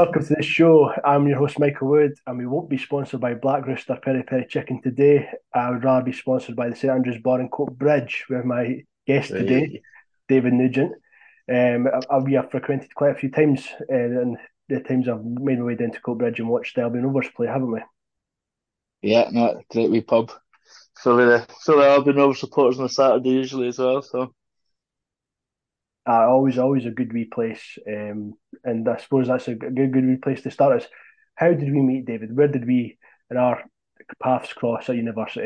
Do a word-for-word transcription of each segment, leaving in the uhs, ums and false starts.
welcome to the show. I'm your host, Michael Wood, and we won't be sponsored by Black Rooster Peri Peri Chicken today. I would rather be sponsored by the St Andrews Bar and Court Bridge, with my guest today, Right. David Nugent. Um, I, we have frequented quite a few times, uh, and the times I've made my way down to Court Bridge and watched the Albion Rovers play, haven't we? Yeah, no, great wee pub. Full of the full of Albion Rovers supporters on a Saturday usually as well. So Uh, always, always a good wee place, um, and I suppose that's a good, good wee place to start us. How did we meet, David? Where did we and our paths cross at university?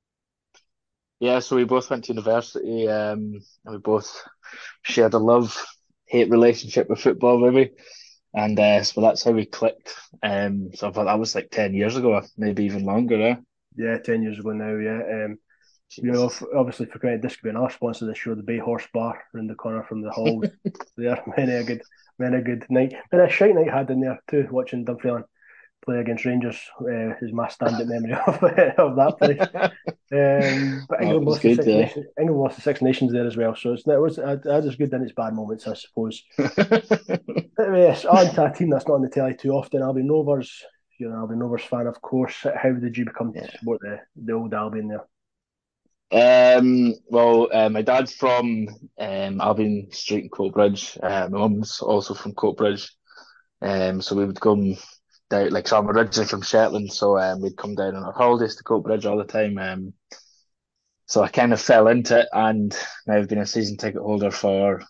yeah, so we both went to university. Um, and we both shared a love hate relationship with football, maybe. And uh, so that's how we clicked. Um, so I thought that was like ten years ago, maybe even longer. Eh? Yeah, ten years ago now. Yeah, um, you know, Jesus. obviously for credit, this could be another sponsor of the show, the Bay Horse Bar around the corner from the halls. There, many a good, many a good night, and a shite night had in there too. Watching Dunfermline play against Rangers uh, is my stand-up memory of, of that place. Um, but No, it England was lost the good. Six Uh, Nations. England lost the Six Nations there as well, so it's, it was it had its good and its bad moments, I suppose. But yes, on to a team that's not on the telly too often. Albion Rovers. You're an Albion Rovers fan, of course. How did you become to yeah. support the the old Albion there? Um, well, uh, my dad's from um, Albion Street in Coatbridge. Uh, my mum's also from Coatbridge. Um, so we would come down, like, so I'm originally from Shetland, so um, we'd come down on our holidays to Coatbridge all the time. Um, so I kind of fell into it, and now I've been a season ticket holder for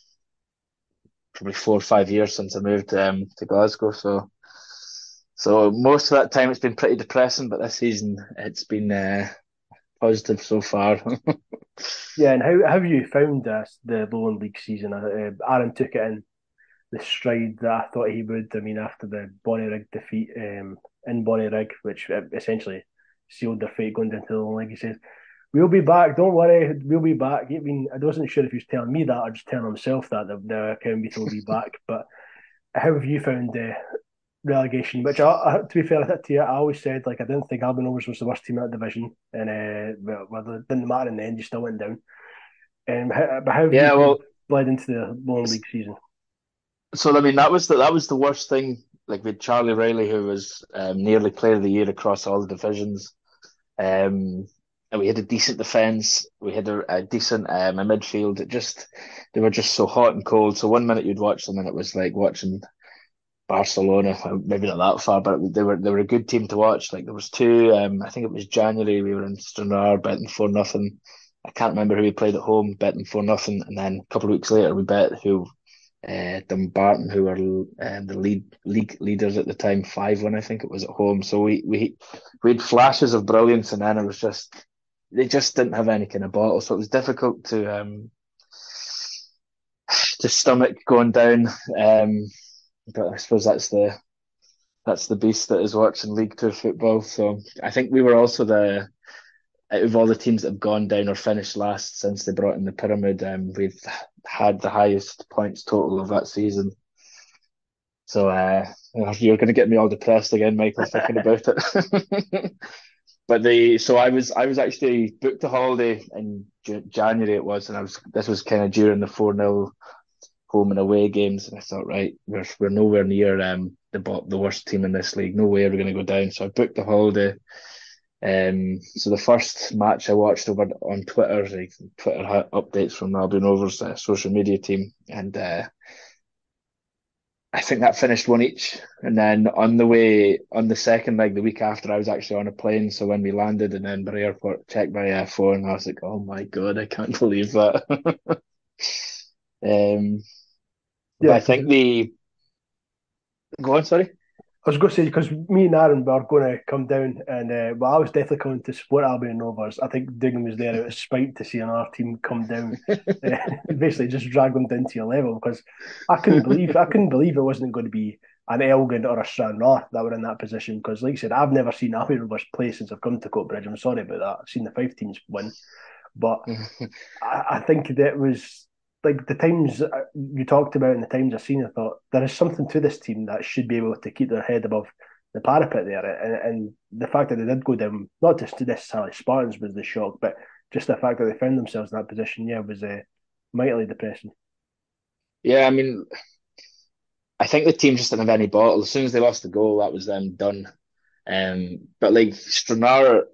probably four or five years since I moved um, to Glasgow. So, so most of that time it's been pretty depressing, but this season it's been uh, positive so far. Yeah, and how, how have you found uh, the Lowland League season? Uh, Aaron took it in the stride that I thought he would. I mean, after the Bonnyrigg defeat um, in Bonnyrigg, which uh, essentially sealed their fate going into the Lowland League, he says, "We'll be back. Don't worry, we'll be back." I mean, I wasn't sure if he was telling me that or just telling himself that the, the account beat will be back. But how have you found uh, relegation? Which, I, I, to be fair to you, I always said like I didn't think Albion Rovers was the worst team in that division, and uh, well, well, it didn't matter in the end. You still went down. Um, how, but how have you Yeah, kind of well, bled into the Lowland League season? so I mean that was the that was the worst thing. Like with Charlie Riley, who was um, nearly Player of the Year across all the divisions. Um, and we had a decent defense. We had a, a decent um, a midfield. It just they were just so hot and cold. So one minute you'd watch them, and it was like watching Barcelona. Maybe not that far, but they were they were a good team to watch. Like there was two. Um, I think it was January. We were in Stranraer betting four nothing. I can't remember who we played at home, betting four nothing, and then a couple of weeks later we bet who uh, Dumbarton, who were um, the lead league leaders at the time, five one I think it was at home. So we we we had flashes of brilliance, and then it was just they just didn't have any kind of bottle, so it was difficult to um to stomach going down. Um, but I suppose that's the that's the beast that is watching League Two football. So I think we were also the out of all the teams that have gone down or finished last since they brought in the pyramid, um, we've had the highest points total of that season. So uh, you're going to get me all depressed again, Michael, thinking about it. But the so I was I was actually booked a holiday in J January it was, and I was this was kind of during the four nil home and away games, and I thought, right, we're we're nowhere near um the the worst team in this league. No way are we going to go down. So I booked a holiday. Um, so the first match I watched over on Twitter, like Twitter updates from Albion Rovers uh, social media team, and uh, I think that finished one each. And then on the way, on the second leg, the week after, I was actually on a plane. So when we landed in Edinburgh Airport, checked my uh, phone, I was like, oh my God, I can't believe that. um, but Yeah, I because think the, go on, sorry. I was going to say because me and Aaron were going to come down, and uh, well, I was definitely coming to support Albion Rovers. I think Diggin was there out of spite to see another team come down, uh, basically just drag them down to your level. Because I couldn't believe I couldn't believe it wasn't going to be an Elgin or a Stranraer that were in that position. Because, like I said, I've never seen Albion Rovers play since I've come to Coatbridge. I'm sorry about that. I've seen the five teams win, but I, I think that was like the times you talked about and the times I've seen. I thought there is something to this team that should be able to keep their head above the parapet there, and, and the fact that they did go down, not just to necessarily Spartans was the shock, but just the fact that they found themselves in that position, yeah, was uh, mightily depressing. Yeah, I mean, I think the team just didn't have any bottle. As soon as they lost the goal, that was them done. Um, but like Stranraer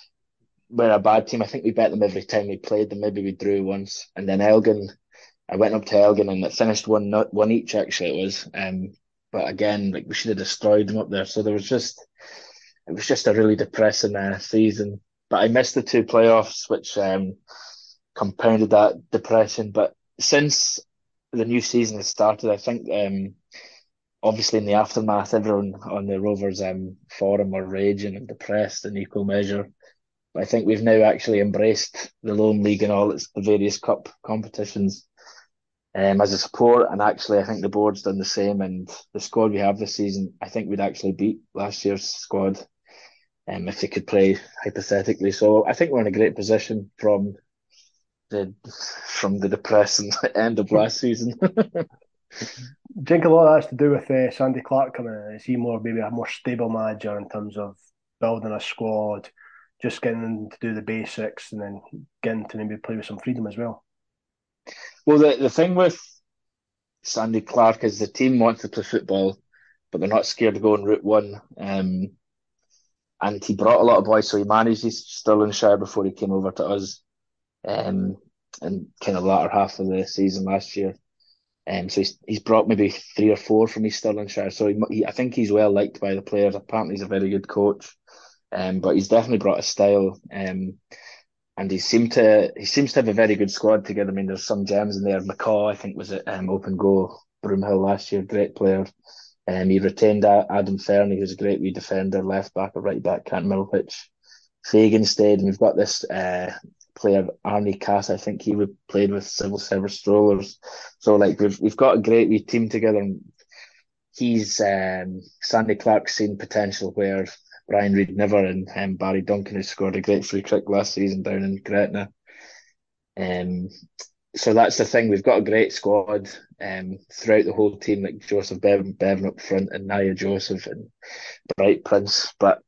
were a bad team. I think we bet them every time we played them. Maybe we drew once, and then Elgin. I went up to Elgin and it finished one not one each. Actually, it was. Um, but again, like we should have destroyed them up there. So there was just it was just a really depressing uh, season. But I missed the two playoffs, which um, compounded that depression. But since the new season has started, I think um, obviously in the aftermath, everyone on the Rovers um, forum are raging and depressed in equal measure. But I think we've now actually embraced the Lone League and all its the various cup competitions um, as a support. And actually, I think the board's done the same. And the squad we have this season, I think we'd actually beat last year's squad um, if they could play hypothetically. So I think we're in a great position from the from the depressing end of last season. Do you think a lot of that's to do with uh, Sandy Clark coming in? Is he more maybe a more stable manager in terms of building a squad, just getting them to do the basics, and then getting to maybe play with some freedom as well? Well, the, the thing with Sandy Clark is the team wants to play football, but they're not scared to go on Route One. Um, and he brought a lot of boys, so he managed his Stirlingshire before he came over to us, um, and kind of latter half of the season last year. Um, so he's he's brought maybe three or four from his Stirlingshire. So he, he I think he's well liked by the players. Apparently, he's a very good coach. Um, but he's definitely brought a style. Um, and he seemed to he seems to have a very good squad together. I mean, there's some gems in there. McCaw, I think, was at um, open goal Broomhill last year, great player. Um, he retained Adam Fernie, who's a great wee defender, left back or right back, can't remember which. Fagan stayed, and we've got this uh, player Arnie Cass. I think he would played with Civil Service Strollers. So like we've we've got a great wee team together. And he's um, Sandy Clark's seen potential where Brian Reid never, and um, Barry Duncan, who scored a great free kick last season down in Gretna. Um, so that's the thing. We've got a great squad um, throughout the whole team, like Joseph Bevan, Bevan up front, and Naya Joseph and Bright Prince. But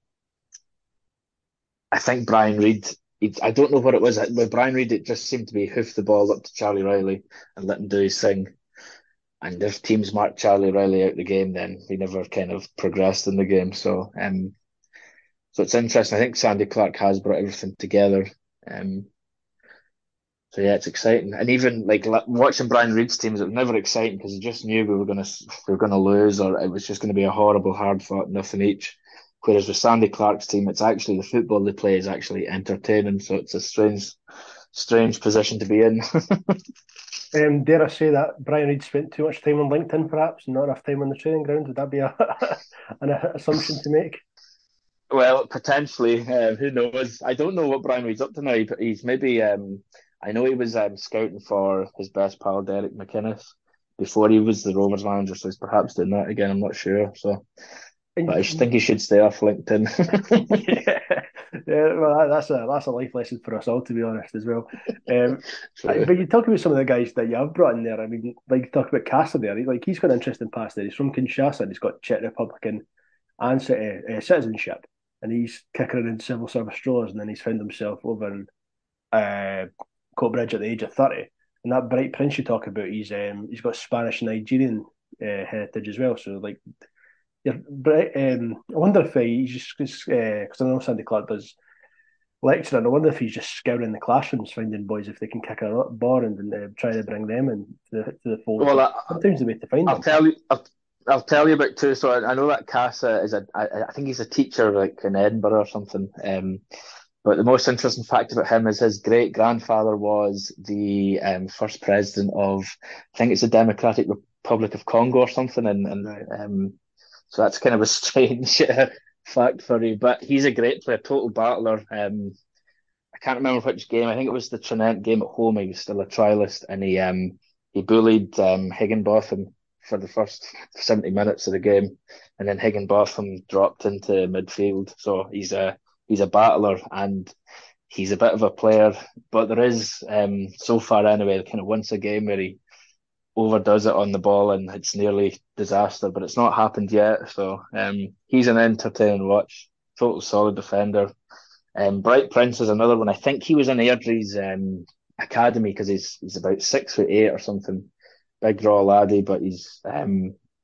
I think Brian Reid, he, I don't know what it was. With Brian Reid, it just seemed to be hoof the ball up to Charlie Riley and let him do his thing. And if teams marked Charlie Riley out the game, then he never kind of progressed in the game. So, um, so it's interesting. I think Sandy Clark has brought everything together. Um, so yeah, it's exciting. And even like watching Brian Reid's teams, it was never exciting because you just knew we were gonna we were gonna lose, or it was just going to be a horrible, hard fought nothing each. Whereas with Sandy Clark's team, it's actually the football they play is actually entertaining. So it's a strange, strange position to be in. Um, dare I say that Brian Reid spent too much time on LinkedIn, perhaps, not enough time on the training ground? Would that be a, an assumption to make? Well, potentially. Uh, who knows? I don't know what Brian Reid's up to now, but he's maybe. Um, I know he was um, scouting for his best pal Derek McInnes before he was the Rovers manager, so he's perhaps doing that again. I'm not sure. So, but I And think he should stay off LinkedIn. yeah, yeah, well, that's a that's a life lesson for us all, to be honest, as well. Um, True. but you talk about some of the guys that you have brought in there. I mean, like you talk about Casa there. Like he's got an interesting past there. He's from Kinshasa and he's got Czech Republican and uh, citizenship, and he's kicking around civil service strollers, and then he's found himself over in uh, Coatbridge at the age of thirty. And that Bright Prince you talk about, he's um, he's got Spanish and Nigerian uh, heritage as well. So like yeah, but um, I wonder if he, he's just because uh, I know Sandy Clark does lecturing. I wonder if he's just scouring the classrooms, finding boys if they can kick a ball and, and uh, trying to bring them in to the, to the fold. Well, But I, sometimes the way to find I'll them. tell you. I'll, I'll tell you about two. So I, I know that Casa is a. I, I think he's a teacher, like in Edinburgh or something. Um, but the most interesting fact about him is his great grandfather was the um, first president of, I think it's the Democratic Republic of Congo or something, and and Right. um, so that's kind of a strange fact for you. But he's a great player, total battler. Um, I can't remember which game. I think it was the Trinent game at home. He was still a trialist, and he um he bullied um Higginbotham for the first seventy minutes of the game, and then Higginbotham dropped into midfield. So he's a he's a battler, and he's a bit of a player. But there is um so far anyway, kind of once a game where he overdoes it on the ball and it's nearly disaster, but it's not happened yet. So um he's an entertaining watch, total solid defender. Um, Bright Prince is another one. I think he was in Airdrie's um, academy because he's he's about six foot eight or something, big raw laddie, but he's um,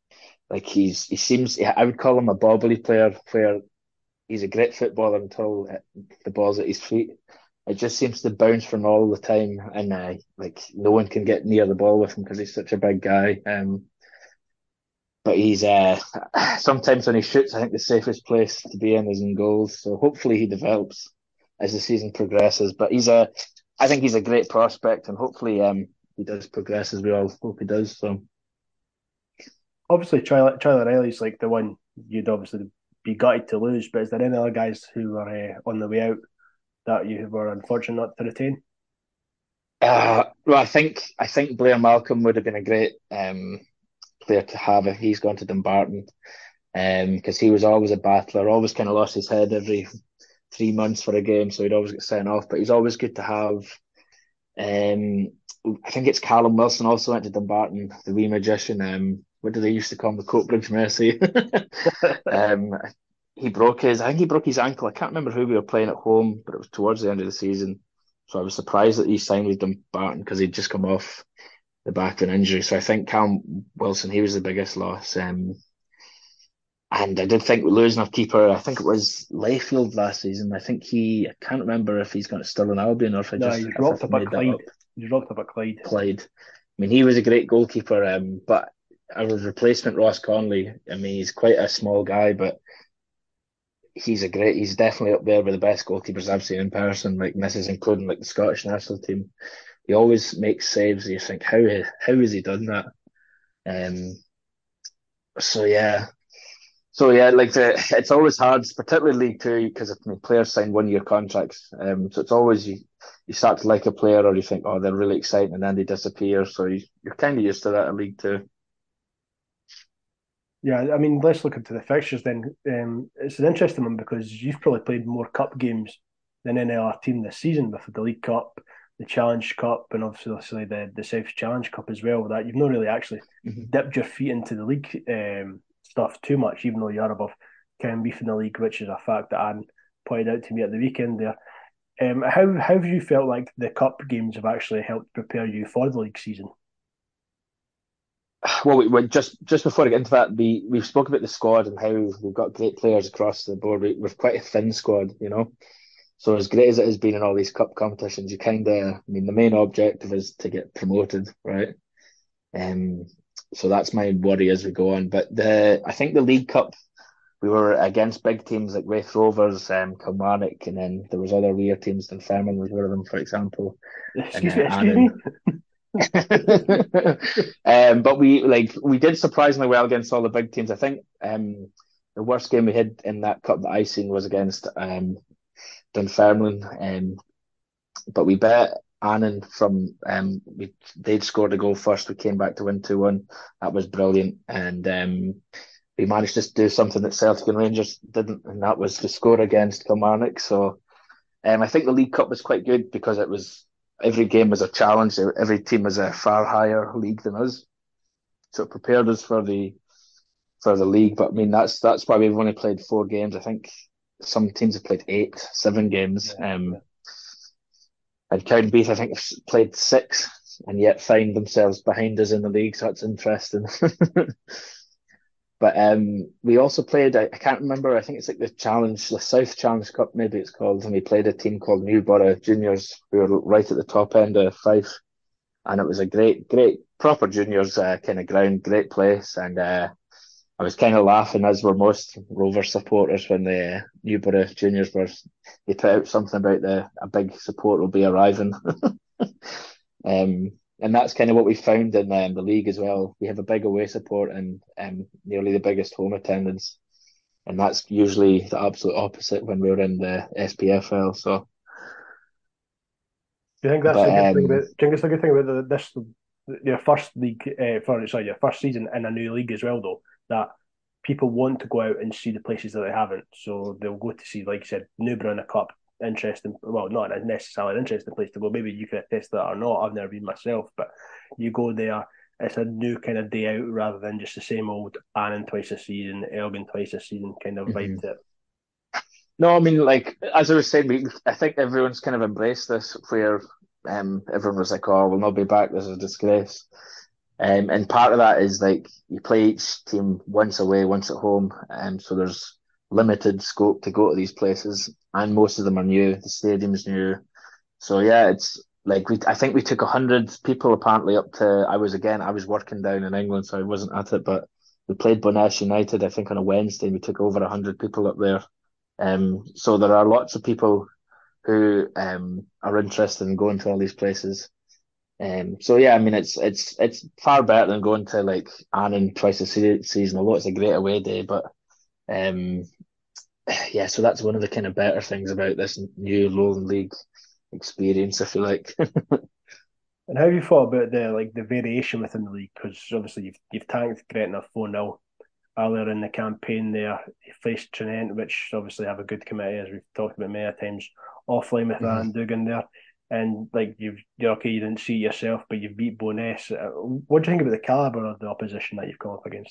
Like he's he seems I would call him a bobbly player where he's a great footballer until the ball's at his feet. It just seems to bounce from all the time, and uh, like no one can get near the ball with him because he's such a big guy. Um, but he's uh, sometimes when he shoots, I think the safest place to be in is in goals. So hopefully he develops as the season progresses. But he's a, I think he's a great prospect, and hopefully um he does progress as we all hope he does. So Obviously, Charlie, Charlie Riley's like the one you'd obviously be gutted to lose, but is there any other guys who are uh, on the way out that you were unfortunate not to retain? uh, well, I think I think Blair Malcolm would have been a great um player to have if he's gone to Dumbarton. Um, because he was always a battler, always kind of lost his head every three months for a game, so he'd always get sent off. But he's always good to have. Um, I think it's Callum Wilson also went to Dumbarton, the wee magician. Um, what do they used to call him? The Coatbridge Messi. um, he broke his. I think he broke his ankle. I can't remember who we were playing at home, but it was towards the end of the season. So I was surprised that he signed with Dumbarton because he'd just come off the back of an injury. So I think Callum Wilson, he was the biggest loss. Um, and I did think losing our keeper, I think it was Layfield last season. I think he, I can't remember if he's going to still in Albion or if I No, just, he's if rocked I've up at made that Clyde. up. He's rocked up at Clyde. Clyde. I mean, he was a great goalkeeper, um, but our replacement, Ross Conley, I mean, he's quite a small guy, but he's a great, he's definitely up there with the best goalkeepers I've seen in person. Like, and this is including like the Scottish national team. He always makes saves. You think, how, how has he done that? Um, so yeah, So yeah, like the, it's always hard, particularly League Two, because I mean, players sign one-year contracts. Um, so it's always you, you start to like a player, or you think, oh, they're really exciting, and then they disappear. So you, you're kind of used to that in League Two. Yeah, I mean, let's look into the fixtures then. Um, it's an interesting one because you've probably played more cup games than any other team this season with the League Cup, the Challenge Cup, and obviously the, the South Challenge Cup as well. With that, you've not really actually Mhm. dipped your feet into the league um, stuff too much, even though you are above Ken Beef in the league, which is a fact that Anne pointed out to me at the weekend there. Um, how, how have you felt like the cup games have actually helped prepare you for the league season? Well, we, we just just before I get into that, we we've spoke about the squad and how we've got great players across the board. We, we've quite a thin squad, you know. So as great as it has been in all these cup competitions, you kind of, I mean, the main objective is to get promoted, right? Um, so that's my worry as we go on. But the I think the League Cup we were against big teams like Raith Rovers, um, Kilmarnock, and then there was other weird teams. Dunfermline was one of them, for example, and Excuse uh, me, excuse Annan. me. um, but we like we did surprisingly well against all the big teams. I think um, the worst game we had in that cup that I seen was against um, Dunfermline, um, but we bet Annan from um, we they'd scored a goal first. We came back to win two one. That was brilliant, and um, we managed to do something that Celtic and Rangers didn't, and that was to score against Kilmarnock. So um, I think the League Cup was quite good because it was every game was a challenge. Every team was a far higher league than us, so it prepared us for the for the league. But I mean, that's that's why we've only played four games. I think some teams have played eight, seven games. Yeah, yeah. Um, and Cowdenbeath, I think, have played six and yet find themselves behind us in the league. So that's interesting. But um, we also played, I, I can't remember, I think it's like the Challenge, the South Challenge Cup, maybe it's called, and we played a team called Newborough Juniors. We were right at the top end of Fife, and it was a great, great, proper juniors uh, kind of ground, great place. And uh, I was kind of laughing, as were most Rover supporters, when the uh, Newborough Juniors were, they put out something about the a big support will be arriving. Um, and that's kind of what we found in um, the league as well. We have a big away support and um, nearly the biggest home attendance, and that's usually the absolute opposite when we're in the S P F L. So, Do you think that's but a good thing um, about? Do you think it's a good thing about the, this your first league uh, for sorry your first season in a new league as well though that people want to go out and see the places that they haven't, so they'll go to see like you said Newborough in a cup. Interesting, well, not necessarily an interesting place to go. Maybe you can attest that or not. I've never been myself, but you go there. It's a new kind of day out rather than just the same old Annan twice a season, Elgin twice a season kind of vibe mhm. to it. No, I mean, like as I was saying, we, I think everyone's kind of embraced this where um, everyone was like, "Oh, we'll not be back. This is a disgrace." Um, and part of that is like you play each team once away, once at home, and so there's limited scope to go to these places, and most of them are new. The stadium's new, so yeah, it's like we. I think we took a hundred people apparently up to. I was again. I was working down in England, so I wasn't at it, but we played Boness United. I think on a Wednesday, and we took over a hundred people up there. Um, so there are lots of people who um are interested in going to all these places. Um, so yeah, I mean it's it's it's far better than going to like Annan twice a se season, although it's a great away day. But um, yeah, so that's one of the kind of better things about this new Lowland League experience, if you like. And how have you thought about the like the variation within the league? Because obviously you've you've tanked Gretna four nil earlier in the campaign there. You faced Trinent, which obviously have a good committee, as we've talked about many times, off Lymouth Mhm. and Dugan there. And like you've you're okay, you didn't see it yourself, but you've beat Boness. Uh, What do you think about the caliber of the opposition that you've come up against?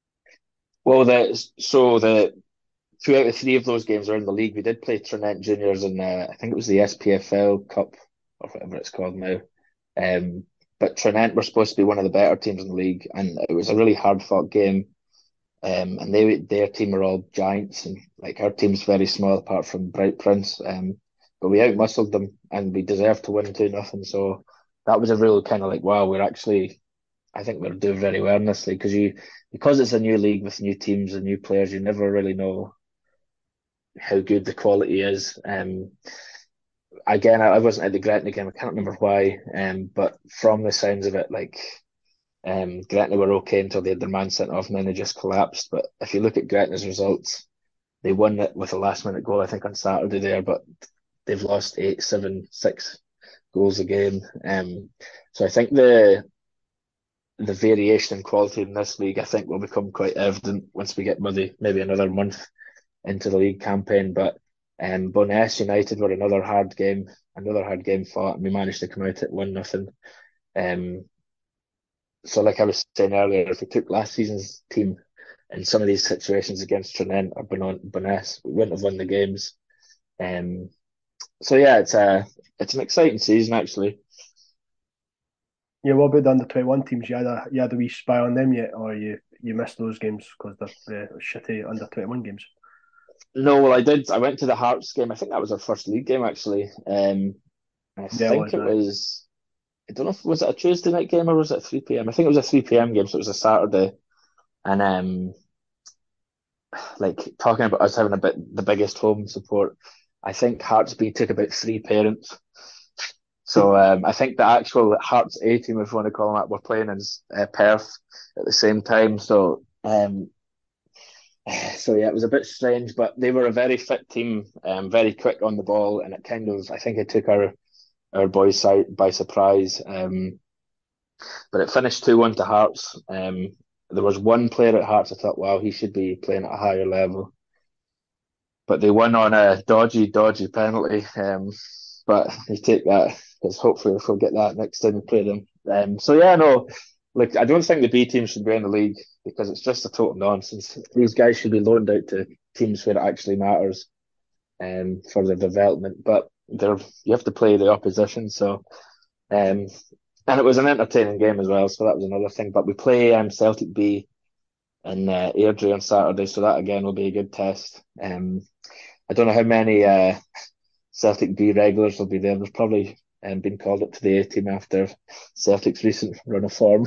Well, the so the two out of three of those games are in the league. We did play Trinent Juniors in uh, I think it was the S P F L Cup or whatever it's called now. Um, but Trinent were supposed to be one of the better teams in the league, and it was a really hard fought game. Um, and they their team are all giants, and like our team's very small apart from Bright Prince. Um, but we outmuscled them, and we deserved to win two nothing. So that was a real kind of like wow, we're actually I think we're doing very well in this league because you because it's a new league with new teams and new players, you never really know how good the quality is. Um, again, I, I wasn't at the Gretna game. I can't remember why. Um, but from the sounds of it, like um, Gretna were okay until they had their man sent off, and then they just collapsed. But if you look at Gretna's results, they won it with a last minute goal, I think, on Saturday there, but they've lost eight, seven, six goals a game. Um, so I think the the variation in quality in this league, I think, will become quite evident once we get maybe maybe another month into the league campaign. But um, Boness United were another hard game, another hard game fought, and we managed to come out at one nothing. Um, so like I was saying earlier, if we took last season's team in some of these situations against Trinent or Boness, we wouldn't have won the games. Um, so yeah, it's a it's an exciting season actually. Yeah, what about the under twenty one teams? You had a you had a wee spy on them yet, or you you missed those games because they're the shitty under twenty one games? No, well, I did. I went to the Hearts game. I think that was our first league game actually. Um, I Yeah, it think was. it Aye. was. I don't know if was it a Tuesday night game or was it three p m. I think it was a three p m game, so it was a Saturday. And um, like talking about us having a bit the biggest home support, I think Hearts B took about three parents. So um, I think the actual Hearts A team, if you want to call them that, were playing in uh, Perth at the same time. So um, so yeah, it was a bit strange, but they were a very fit team, um, very quick on the ball, and it kind of I think it took our our boys side by surprise. Um, but it finished two one to Hearts. Um, there was one player at Hearts I thought, wow, he should be playing at a higher level. But they won on a dodgy, dodgy penalty. Um, but you take that because hopefully we'll get that next time we play them. Um, so yeah, no, like I don't think the B team should be in the league because it's just a total nonsense. These guys should be loaned out to teams where it actually matters um, for their development. But they're you have to play the opposition, so um, and it was an entertaining game as well, so that was another thing. But we play um, Celtic B in uh, Airdrie on Saturday, so that again will be a good test. Um, I don't know how many uh, Celtic B regulars will be there. There's probably um, been called up to the A team after Celtic's recent run of form.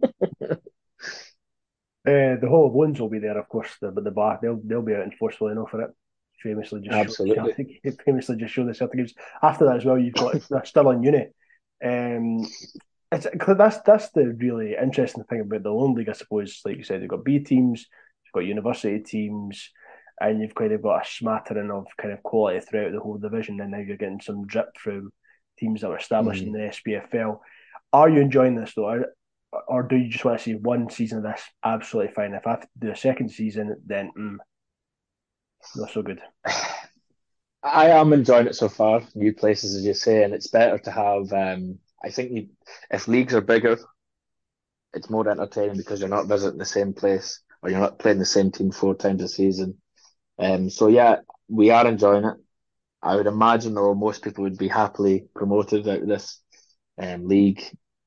Uh, the whole of Loons will be there, of course. The, but the bar they'll they'll be out in forceful enough for it. Famously, just show the Absolutely. Celtic. Famously, just show the Celtic games. After that as well, you've got uh, Stirling Uni. Um, it's that's that's the really interesting thing about the Lone League, I suppose. Like you said, you've got B teams, you've got university teams, and you've kind of got a smattering of kind of quality throughout the whole division. And now you're getting some drip from teams that were established in Mm. the S P F L. Are you enjoying this though? Are, or do you just want to see one season of this? Absolutely fine. If I have to do a second season, then mm, not so good. I am enjoying it so far. New places, as you say, and it's better to have. Um, I think you, if leagues are bigger, it's more entertaining because you're not visiting the same place or you're not playing the same team four times a season. Um, so yeah, we are enjoying it. I would imagine, though, most people would be happily promoted out of this um, league.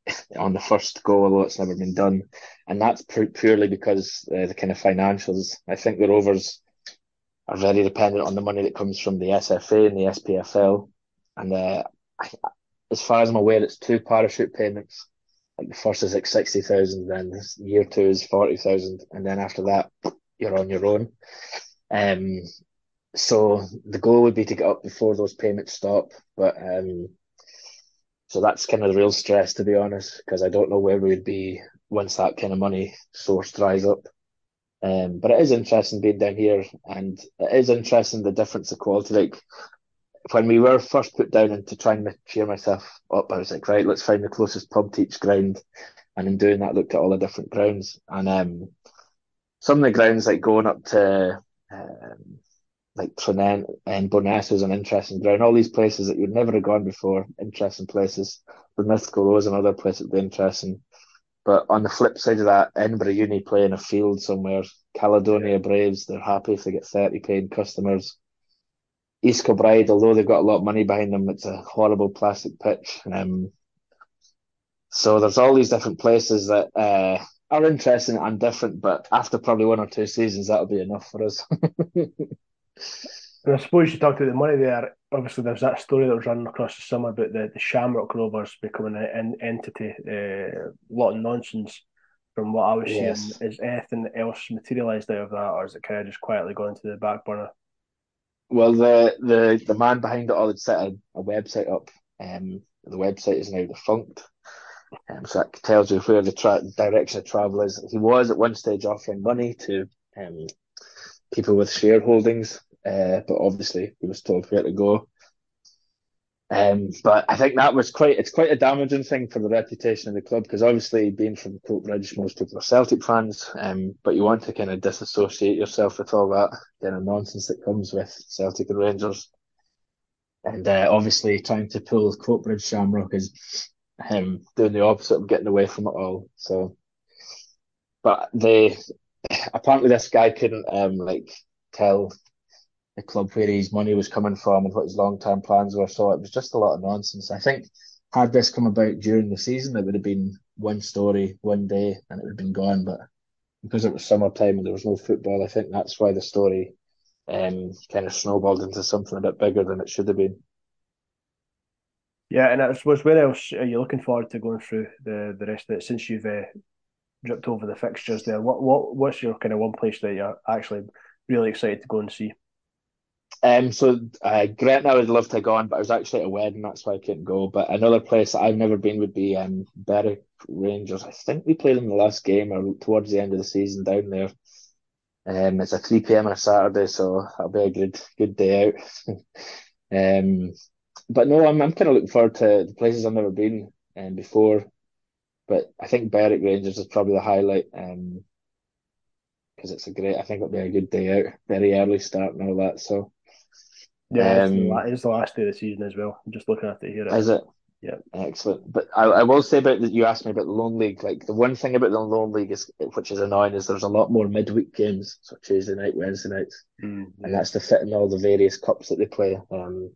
on the first go, although it's never been done. And that's pu purely because uh, the kind of financials. I think the Rovers are very dependent on the money that comes from the S F A and the S P F L. And uh, I, as far as I'm aware, it's two parachute payments. Like the first is like sixty thousand, then year two is forty thousand, and then after that, you're on your own. Um, so the goal would be to get up before those payments stop, but um, so that's kind of the real stress, to be honest, because I don't know where we would be once that kind of money source dries up. Um, but it is interesting being down here, and it is interesting the difference of quality. Like when we were first put down and to try and cheer myself up, I was like, right, let's find the closest pub to each ground. And in doing that, looked at all the different grounds, and um, some of the grounds like going up to um, like Tranent and Bowness is an interesting ground. All these places that you'd never have gone before, interesting places. The Mythical Rose, another place that would be interesting. But on the flip side of that, Edinburgh Uni play in a field somewhere. Yeah. Caledonia Braves, they're happy if they get thirty paying customers. East Kilbride, although they've got a lot of money behind them, it's a horrible plastic pitch. Um, so there's all these different places that uh, are interesting and different, but after probably one or two seasons, that'll be enough for us. And I suppose you talked about the money there. Obviously, there's that story that was running across the summer about the, the Shamrock Rovers becoming an, an entity. Uh, a lot of nonsense from what I was seeing. Yes. Is anything else materialised out of that, or is it kind of just quietly gone to the back burner? Well, the the the man behind it all had set a, a website up. Um, the website is now defunct. Um, so that tells you where the tra direction of travel is. He was at one stage offering money to um, people with shareholdings, uh, but obviously he was told where to go. Um, but I think that was quite, it's quite a damaging thing for the reputation of the club because obviously being from Coatbridge, most people are Celtic fans, um, but you want to kind of disassociate yourself with all that kind of nonsense that comes with Celtic and Rangers. And uh, obviously trying to pull Coatbridge Shamrock is him doing the opposite of getting away from it all. So, but they, apparently this guy couldn't um like tell the club where his money was coming from and what his long term plans were. So it was just a lot of nonsense. I think had this come about during the season, it would have been one story, one day, and it would have been gone. But because it was summertime and there was no football, I think that's why the story um kind of snowballed into something a bit bigger than it should have been. Yeah, and I suppose where else are you looking forward to going through the, the rest of it since you've uh, dripped over the fixtures there? What what what's your kind of one place that you're actually really excited to go and see? Um, so uh, Gretna, I would love to go on, but I was actually at a wedding, that's why I couldn't go. But another place that I've never been would be um Berwick Rangers. I think we played them the last game or towards the end of the season down there. Um, it's a three p m on a Saturday, so that'll be a good good day out. Um, but no, I'm I'm kind of looking forward to the places I've never been um, before. But I think Berwick Rangers is probably the highlight um because it's a great. I think it'll be a good day out, very early start and all that. So Yeah, it's the la- um, it's the last day of the season as well. I'm just looking at it here. It is is. it? Yeah. Excellent. But I, I will say about that you asked me about the Lone League. Like the one thing about the Lone League is which is annoying is there's a lot more midweek games, so Tuesday night, Wednesday nights, Mm, and yeah. that's to fit in all the various cups that they play. Um,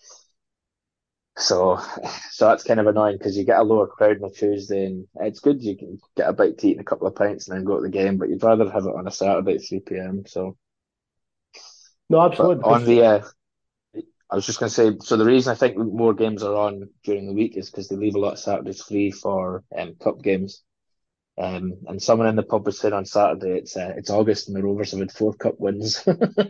so so that's kind of annoying because you get a lower crowd on a Tuesday, and it's good you can get a bite to eat and a couple of pints and then go to the game. But you'd rather have it on a Saturday at three p m. So, No, but absolutely. on Because the uh, I was just going to say, so the reason I think more games are on during the week is because they leave a lot of Saturdays free for um, cup games. Um, and someone in the pub was saying on Saturday it's uh, it's August and the Rovers have had four cup wins.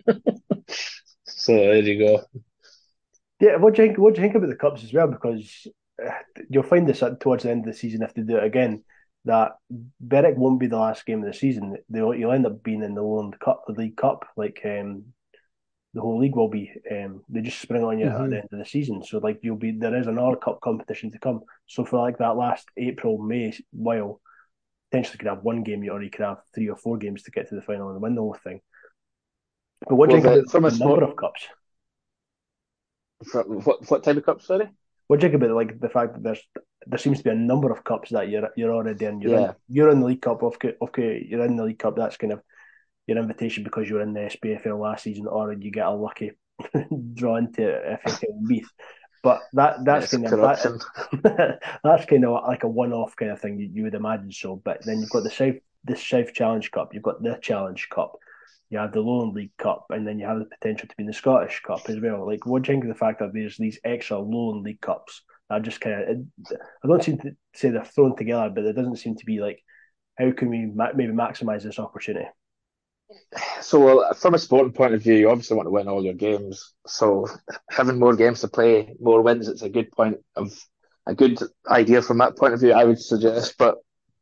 So there you go. yeah, what do you think? What do you think about the cups as well? Because uh, you'll find this at, towards the end of the season if they do it again. That Berwick won't be the last game of the season. They'll you'll end up being in the Lowland Cup, the League Cup, like um, the whole league will be. Um, they just spring on you at the Hmm. end of the season. So like you'll be there is another cup competition to come. So for like that last April May while potentially could have one game or you could have three or four games to get to the final and win the whole thing. But what do Well, you think the about from a the number sport, of cups? from what what type of cup? Sorry. What do you think about like the fact that there's there seems to be a number of cups that you're you're already in. You're in Yeah. you're in the League Cup. Okay, okay, you're in the League Cup. That's kind of your invitation because you were in the S P F L last season, or you get a lucky draw into F F L Beef. But that that's It's kind of that corruption. that's kind of like a one-off kind of thing. You, you would imagine so. But then you've got the South the South Challenge Cup. You've got the Challenge Cup. You have the Lowland League Cup, and then you have the potential to be in the Scottish Cup as well. Like, what do you think of the fact that there's these extra Lowland League Cups? I just kind of, I don't seem to say they're thrown together, but it doesn't seem to be like, how can we ma- maybe maximize this opportunity? So, well, from a sporting point of view, you obviously want to win all your games. So, having more games to play, more wins, it's a good point of a good idea from that point of view, I would suggest. But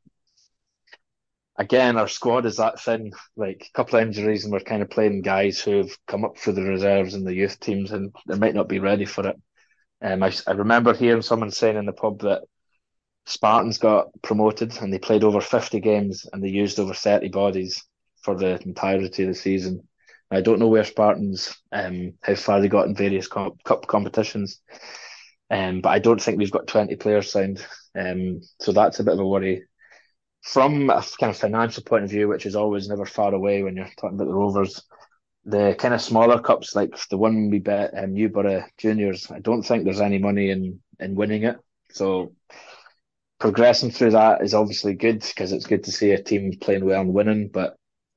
again, our squad is that thin, like a couple of injuries, and we're kind of playing guys who've come up through the reserves and the youth teams, and they might not be ready for it. Um, I, I remember hearing someone saying in the pub that Spartans got promoted and they played over fifty games and they used over thirty bodies for the entirety of the season. I don't know where Spartans, um, how far they got in various cup, cup competitions, um, but I don't think we've got twenty players signed. Um, so that's a bit of a worry. From a kind of financial point of view, which is always never far away when you're talking about the Rovers, the kind of smaller cups like the one we bet um, Newborough Juniors, I don't think there's any money in in winning it. So progressing through that is obviously good because it's good to see a team playing well and winning. But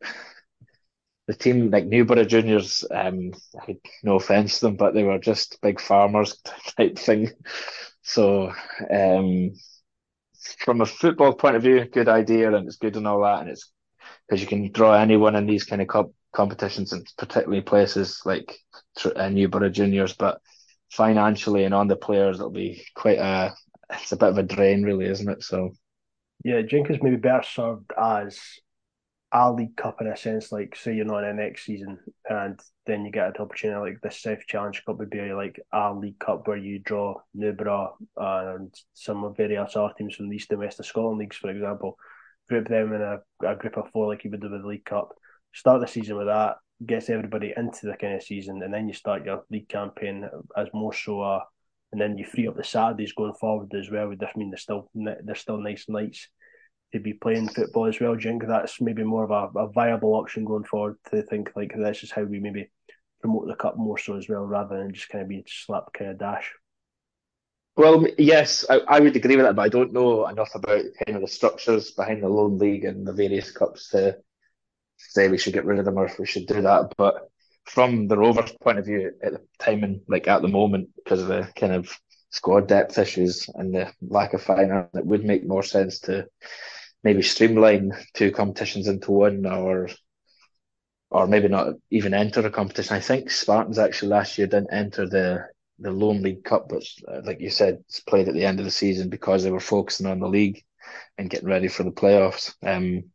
the team like Newborough Juniors, um, no offense to them, but they were just big farmers type thing. So um, from a football point of view, good idea and it's good and all that, and it's because you can draw anyone in these kind of co- competitions, and particularly places like uh, Newborough Juniors. But financially and on the players, it'll be quite a it's a bit of a drain, really, isn't it? So. Yeah, Jenkins maybe better served as a League Cup in a sense, like say you're not in the next season and then you get an opportunity like the South Challenge Cup would be like a League Cup where you draw Newborough and some of various other teams from the East and West of Scotland leagues, for example, group them in a, a group of four like you would do with the League Cup. Start the season with that, gets everybody into the kind of season, and then you start your league campaign as more so a, and then you free up the Saturdays going forward as well. Would this mean there's still there's still nice nights to be playing football as well? Do you think that's maybe more of a, a viable option going forward to think like this is how we maybe promote the cup more so as well rather than just kind of be slap kind of dash? Well, yes, I, I would agree with that, but I don't know enough about kind of the structures behind the loan league and the various cups to say we should get rid of them or if we should do that. But from the Rovers' point of view, at the time and like at the moment, because of the kind of squad depth issues and the lack of finance, it would make more sense to maybe streamline two competitions into one, or or maybe not even enter a competition. I think Spartans actually last year didn't enter the the Lone League Cup, which, uh, like you said, it's played at the end of the season because they were focusing on the league and getting ready for the playoffs. Um,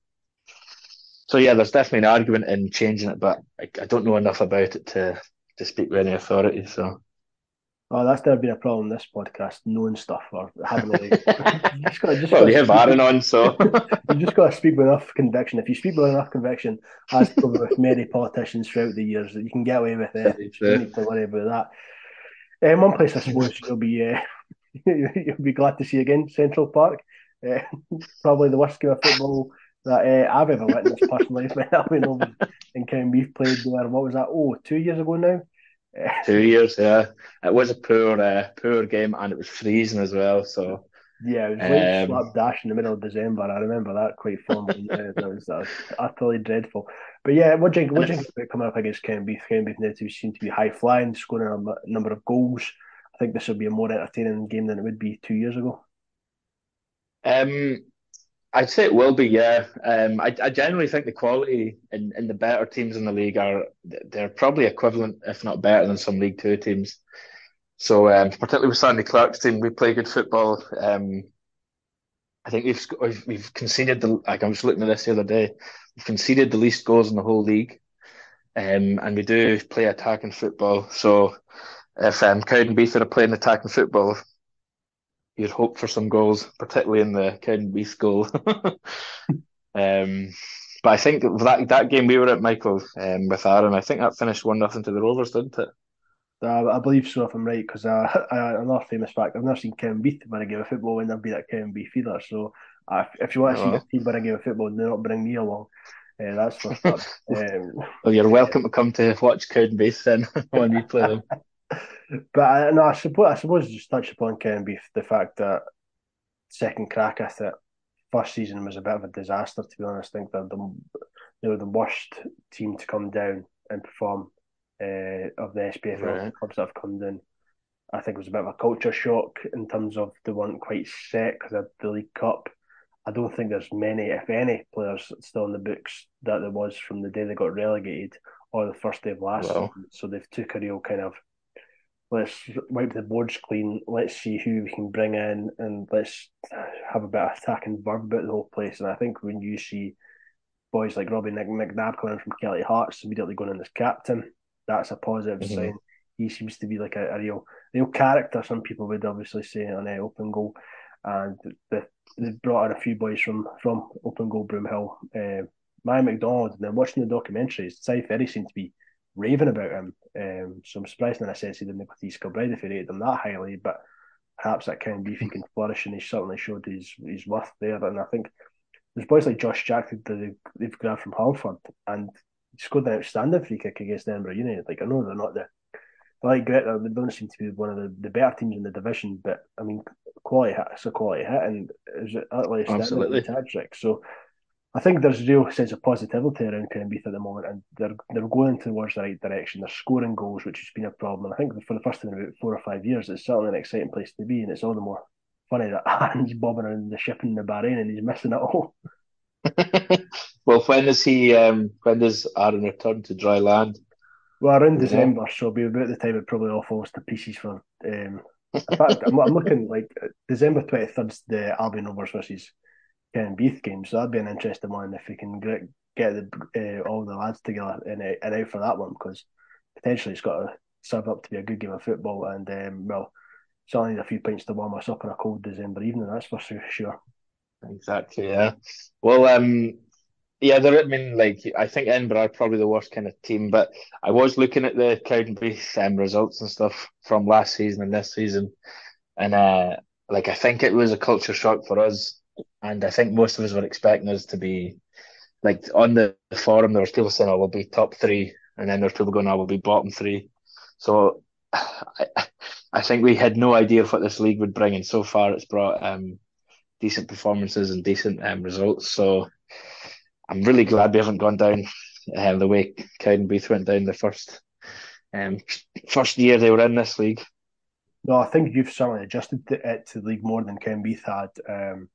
so yeah, there's definitely an argument in changing it, but I, I don't know enough about it to to speak with any authority. So Oh, that's never been a problem in this podcast, knowing stuff or having it. You just got just got well, to you have speak. Aaron on, so You just got to speak with enough conviction. If you speak with enough conviction, as proven with many politicians throughout the years, that you can get away with anything. very So you don't true. need to worry about that. Um, one place I suppose you'll be uh, you'll be glad to see again, Central Park. Uh, Probably the worst game of football that uh, I've ever witnessed personally. When I've been over in County Meath played there. What was that? Oh, two years ago now. Uh, Two years, yeah. It was a poor, uh, poor game, and it was freezing as well. So, yeah, it was late um, slapdash in the middle of December. I remember that quite fondly. Yeah, that was uh, utterly dreadful. But yeah, what do you, and what do you it, think about coming up against County Meath? County Meath now seem to be high flying, scoring a number of goals. I think this will be a more entertaining game than it would be two years ago. um, I'd say it will be, yeah. Um, I, I generally think the quality in, in the better teams in the league are they're probably equivalent, if not better, than some League Two teams. So, um, particularly with Sandy Clark's team, we play good football. Um, I think we've sc- we've we've conceded the like I was looking at this the other day. We've conceded the least goals in the whole league, um, and we do play attacking football. So, if um, Cowdenbeath are playing attacking football, you'd hope for some goals, particularly in the Cowdenbeath goal. Um, but I think that that game we were at, Michael, um, with Aaron, I think that finished one nothing to the Rovers, didn't it? Uh, I believe so, if I'm right, because uh, another famous fact, I've never seen Kevin Beath win a game of football when I've been at Kevin Beath either. So uh, if you want to Oh, see your well, team win a game of football, do not bring me along. Uh, that's for sure. Um, well, you're welcome to come to watch Cowdenbeath then when we play them. But I, no, I suppose I suppose just touch upon Ken Beef the fact that second crack at it, first season was a bit of a disaster. To be honest, I think they're the they were the worst team to come down and perform uh, of the S P F L Right. clubs that have come down. I think it was a bit of a culture shock in terms of they weren't quite set because of the League Cup. I don't think there's many, if any, players still in the books that there was from the day they got relegated or the first day of last Well, season. So they've took a real kind of let's wipe the boards clean. Let's see who we can bring in, and let's have a bit of attacking verb about the whole place. And I think when you see boys like Robbie McNabb coming from Kelly Hearts immediately going in as captain, that's a positive mhm. sign. He seems to be like a, a real real character. Some people would obviously say on an open goal, and the, they brought in a few boys from from open goal Broomhill. Uh, Maya McDonald, and then watching the documentaries, Cy Ferry seemed to be raving about him. Um, so I'm surprised in a sense he didn't go to East Kilbride if he rated him that highly, but perhaps that can be if he can flourish, and he's certainly showed his his worth there. And I think there's boys like Josh Jack that they've, they've grabbed from Halford, and he scored an outstanding free kick against Edinburgh United. Like I know they're not the they're like Greta, they don't seem to be one of the, the better teams in the division, but I mean quality hit, it's a quality hit, and is it utterly outstanding from Absolutely. Tadrick. So I think there's a real sense of positivity around Cranbeath at the moment, and they're they're going towards the right direction. They're scoring goals, which has been a problem. And I think for the first time in about four or five years, it's certainly an exciting place to be, and it's all the more funny that Aaron's bobbing around the ship in the Bahrain and he's missing it all. Well, when does he? Um, when does Aaron return to dry land? Well, around Do you know? December, so it'll be about the time it probably all falls to pieces for. Um, in fact, I'm, I'm looking like December twenty-third's the Albion Rovers versus Cranbeath game, so that'd be an interesting one if we can get, get the, uh, all the lads together and, uh, and out for that one because potentially it's got to serve up to be a good game of football. And um, well, certainly need a few pints to warm us up on a cold December evening. That's for sure. Exactly. Yeah. Well, um, yeah. There. I mean, like, I think Edinburgh are probably the worst kind of team, but I was looking at the Cowdenbeath um, results and stuff from last season and this season, and uh, like, I think it was a culture shock for us, and I think most of us were expecting us to be like on the forum. There was people saying, "Oh, we'll be top three," and then there's people going, "Oh, we'll be bottom three." So I, I think we had no idea of what this league would bring, and so far it's brought um, decent performances and decent um, results. So I'm really glad we haven't gone down uh, the way Cowdenbeath went down the first um, first year they were in this league. No, I think you've certainly adjusted to it to the league more than Cranbeath had. Um,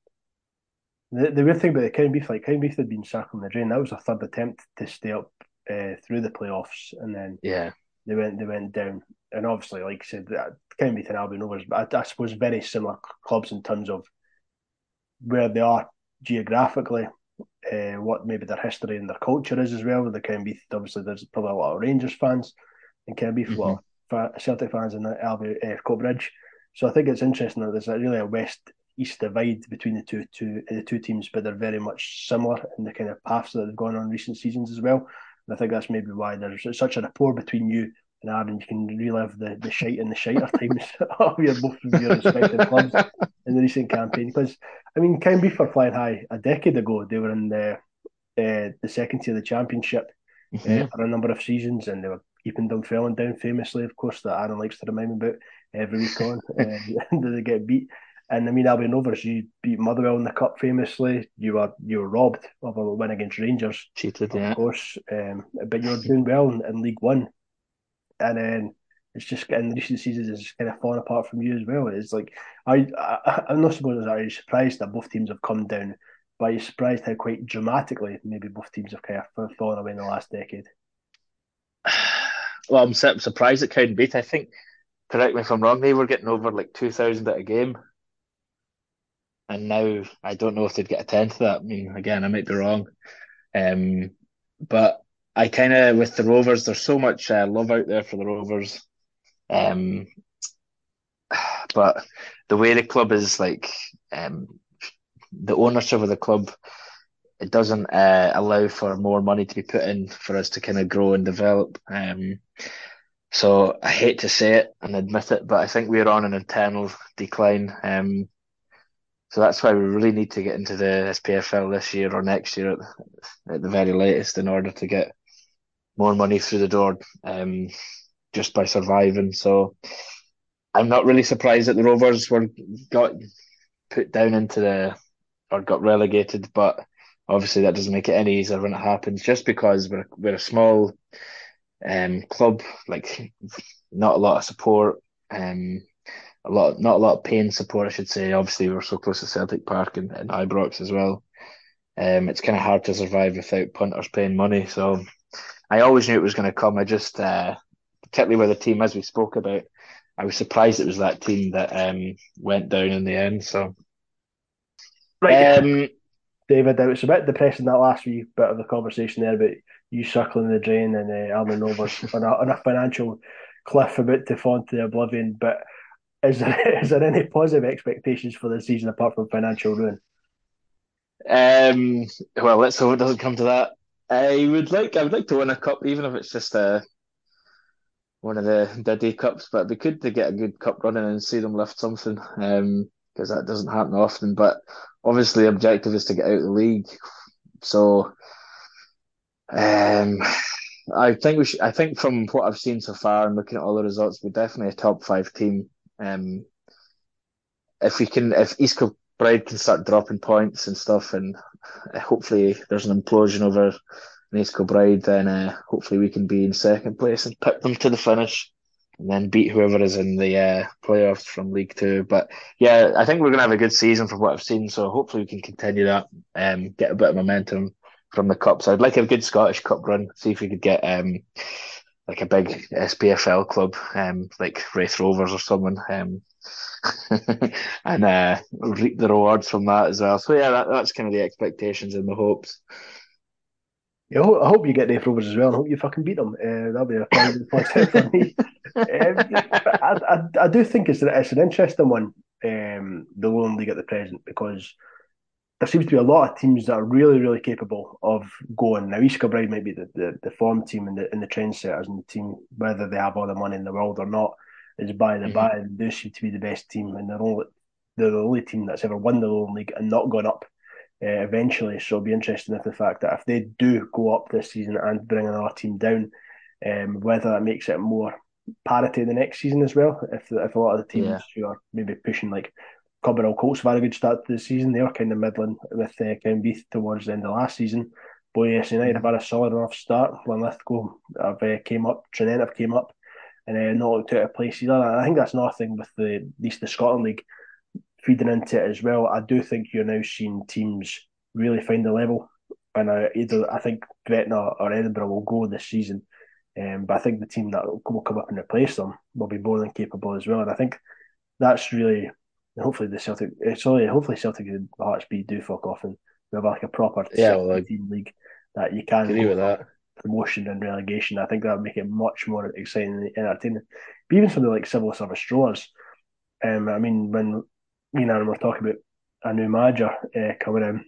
the, the weird thing about the Cranbeath, like Cranbeath had been circling the drain. That was a third attempt to stay up uh, through the playoffs, and then Yeah. they went they went down. And obviously, like I said, that Cranbeath and Albion Rovers, but I, I suppose very similar clubs in terms of where they are geographically, uh, what maybe their history and their culture is as well. With the Cranbeath, obviously, there's probably a lot of Rangers fans in Cranbeath, a Hmm. lot of Celtic fans in Albion, uh, Coatbridge. So I think it's interesting that there's a, really a west east divide between the two two the two teams, but they're very much similar in the kind of paths that they've gone on recent seasons as well. And I think that's maybe why there's such a rapport between you and Aaron. You can relive the the shite and the shiter times of your both of your respective clubs in the recent campaign. Because I mean, Cranbeath were flying high a decade ago. They were in the uh, the second tier of the championship uh, Hmm. for a number of seasons, and they were keeping Dunfermline down famously, of course, that Aaron likes to remind me about every week on. Uh, did they get beat? And I mean, Albion Rovers, you beat Motherwell in the cup famously. You were you were robbed of a win against Rangers, Cheated, of yeah. course, um, but you were doing well in, in League One, and then it's just in recent seasons it's just kind of fallen apart from you as well. It's like I, I I'm not supposed to be surprised that both teams have come down, but I'm surprised how quite dramatically maybe both teams have kind of fallen away in the last decade. Well, I'm su- surprised at Cowdenbeath. I think, correct me if I'm wrong, they were getting over like two thousand at a game. And now I don't know if they'd get a tenth of that. I mean, again, I might be wrong. Um, but I kind of, with the Rovers, there's so much uh, love out there for the Rovers. Um, but the way the club is like, um, the ownership of the club, it doesn't uh, allow for more money to be put in for us to kind of grow and develop. Um, so I hate to say it and admit it, but I think we're on an internal decline. Um, so that's why we really need to get into the S P F L this year or next year at, at the very latest in order to get more money through the door. Um, just by surviving. So I'm not really surprised that the Rovers were got put down into the or got relegated, but obviously that doesn't make it any easier when it happens. Just because we're we're a small um club, like not a lot of support, um a lot not a lot of paying support, I should say. Obviously, we're so close to Celtic Park and, and Ibrox as well. Um, it's kind of hard to survive without punters paying money. So I always knew it was going to come. I just, uh, particularly with the team as we spoke about, I was surprised it was that team that um went down in the end. So, Right, um, David, it was a bit depressing that last wee bit of the conversation there about you circling the drain and uh, Albion Rovers on a, on a financial cliff about to fall into oblivion. But is there, is there any positive expectations for the season apart from financial ruin? um, well, let's hope it doesn't come to that. I would like, I would like to win a cup, even if it's just uh, one of the the day cups. But it'd be good to get a good cup running and see them lift something, um, because that doesn't happen often. But obviously, the objective is to get out of the league. So, um, I think we should, I think from what I've seen so far and looking at all the results, we're definitely a top five team. Um, if we can, if East Kilbride can start dropping points and stuff, and hopefully there's an implosion over in East Kilbride, then uh, hopefully we can be in second place and pick them to the finish, and then beat whoever is in the uh, playoffs from League Two. But yeah, I think we're gonna have a good season from what I've seen. So hopefully we can continue that, um, get a bit of momentum from the cups. I'd like a good Scottish Cup run. See if we could get um like a big S P F L club, um, like Wraith Rovers or someone, um, and uh, reap the rewards from that as well. So yeah, that, that's kind of the expectations and the hopes. Yeah, I hope, I hope you get the Rovers as well, and hope you fucking beat them. Uh, that'll be a positive positive for me. Um, but I, I, I do think it's, it's an interesting one, um, the Lowland League at the present, because there seems to be a lot of teams that are really, really capable of going. Now, East Kilbride might be the, the, the form team and the, and the trendsetters in the team, whether they have all the money in the world or not, is by the Hmm. by. They do seem to be the best team, and they're, only, they're the only team that's ever won the Lowland League and not gone up uh, eventually. So it'll be interesting if the fact that if they do go up this season and bring another team down, um, whether that makes it more parity the next season as well. If if a lot of the Yeah, teams who are maybe pushing like Cumbernauld Colts have had a good start to the season, they were kind of middling with uh, Cowdenbeath towards the end of last season. Boy, United have hmm, had a solid enough start. Linlithgow have uh, came up, Trinent have came up, and uh, not looked out of place either. And I think that's another thing with the at least the Scotland League feeding into it as well. I do think you're now seeing teams really find the level, and uh, either I think Gretna or Edinburgh will go this season. Um, but I think the team that will come up and replace them will be more than capable as well. And I think that's really hopefully the Celtic. Sorry, hopefully Celtic and Hearts B do fuck off and we have like a proper yeah. Well, I sixteen team league that you can agree go with from that. promotion and relegation. I think that would make it much more exciting and entertaining. But even something like civil service strollers, um, I mean, when me and Aaron were talking about a new manager uh, coming in,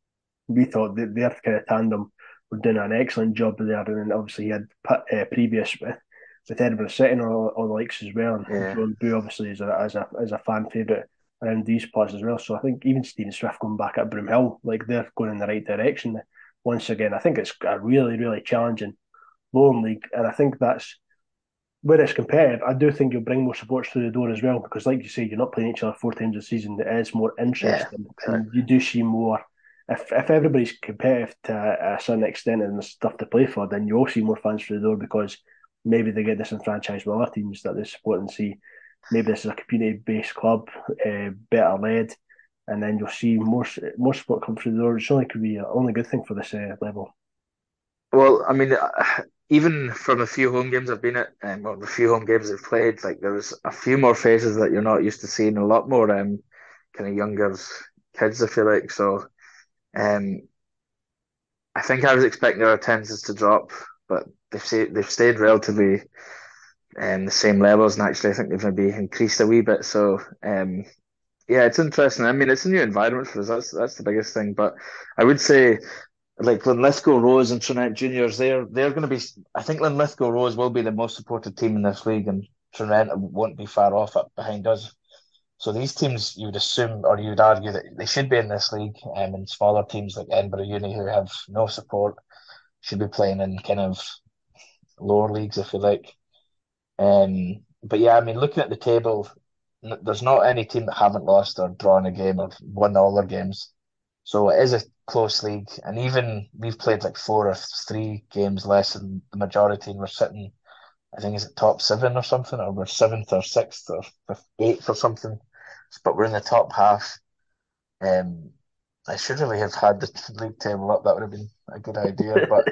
we thought that their kind of tandem were doing an excellent job there. And then obviously he had uh, previous with, with Edinburgh City and all, all the likes as well. And Yeah. John Boo obviously is a, as a as a fan favourite around these parts as well. So I think even Stephen Swift going back at Broomhill, like they're going in the right direction. Once again, I think it's a really, really challenging Lowland League. And I think that's where it's competitive. I do think you'll bring more supporters through the door as well, because like you say, you're not playing each other four times a season. It is more Yeah, interesting, and exactly. you do see more. If if everybody's competitive to a, a certain extent and there's stuff to play for, then you will see more fans through the door because maybe they get disenfranchised with other teams that they support and see. Maybe this is a community-based club, uh, better led, and then you'll see more more support come through the door. Which only could be a only good thing for this uh, level. Well, I mean, uh, even from a few home games I've been at, and well, the few home games I've played, like there was a few more faces that you're not used to seeing, a lot more um kind of younger kids, I feel like. So, um, I think I was expecting their attendances to drop, but they've stayed, they've stayed relatively um the same levels, and actually I think they've maybe increased a wee bit. So, um, yeah, it's interesting. I mean, it's a new environment for us. That's that's the biggest thing. But I would say, like Linlithgow Rose and Trinent Juniors, they're they're going to be. I think Linlithgow Rose will be the most supported team in this league, and Trinent won't be far off up behind us. So these teams, you would assume, or you would argue that they should be in this league, um, and smaller teams like Edinburgh Uni, who have no support, should be playing in kind of lower leagues, if you like. Um, but yeah, I mean, looking at the table, n- there's not any team that haven't lost or drawn a game or won all their games. So it is a close league, and even we've played like four or three games less than the majority, and we're sitting, I think, is it top seven or something, or we're seventh or sixth or fifth, eighth or something. But we're in the top half. Um, I should really have had the league table up. That would have been a good idea, but